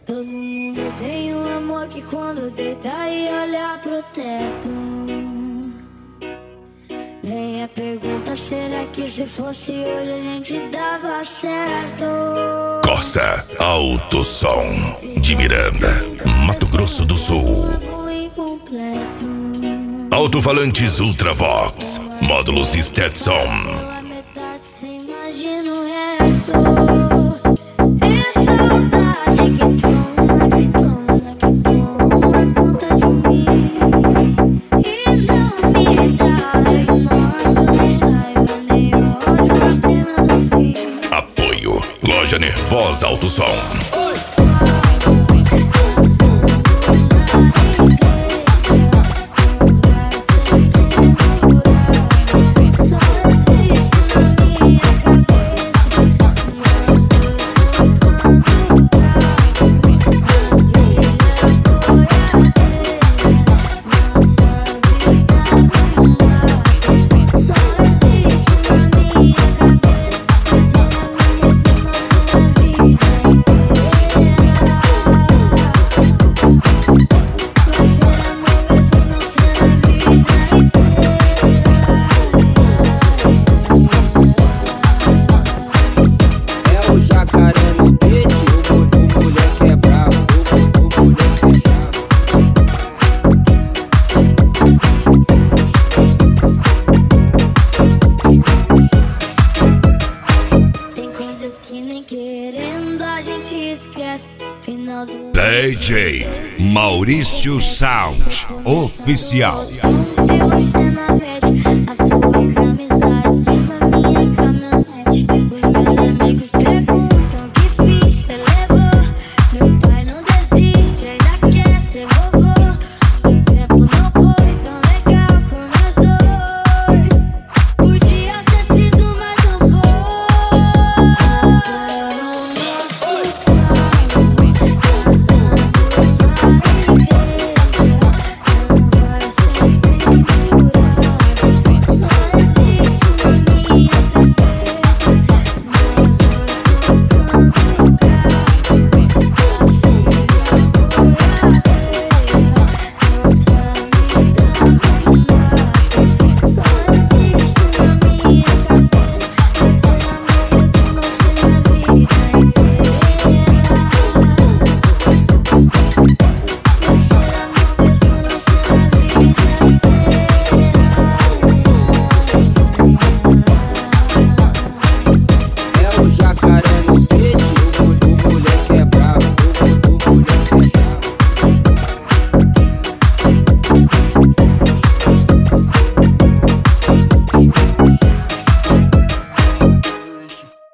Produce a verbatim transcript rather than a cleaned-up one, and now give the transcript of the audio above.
Todo mundo tem um amor que quando deita e olha pro teto. Vem a pergunta, será que se fosse hoje a gente dava certo? Corsa Alto Som de Miranda, Mato Grosso do Sul. Alto-falantes Ultravox, módulos Stetson. Imagina o resto. É saudade que toma, que toma, que toma conta de mim. E não me dá remorso, nem raiva, nem ódio, apenas assim. Apoio Loja Nervosa Alto Som. D J Maurício Sound Oficial.